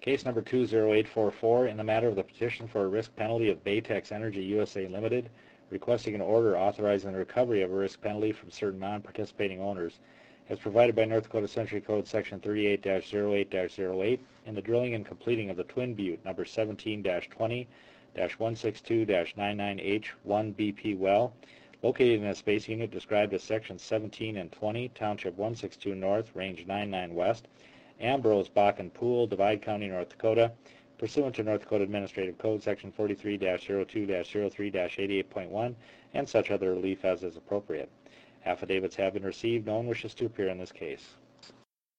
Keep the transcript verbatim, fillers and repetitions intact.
Case number two zero eight four four, in the matter of the petition for a risk penalty of Baytex Energy U S A Limited, requesting an order authorizing the recovery of a risk penalty from certain non-participating owners, as provided by North Dakota Century Code Section thirty-eight dash zero eight dash zero eight, in the drilling and completing of the Twin Butte number seventeen dash twenty dash one sixty-two dash ninety-nine H one B P well, located in a space unit described as Section seventeen and twenty, Township one sixty-two North, Range ninety-nine West, Ambrose Bakken Pool, Divide County, North Dakota, pursuant to North Dakota Administrative Code Section forty-three dash zero two dash zero three dash eighty-eight point one, and such other relief as is appropriate. Affidavits have been received. No one wishes to appear in this case.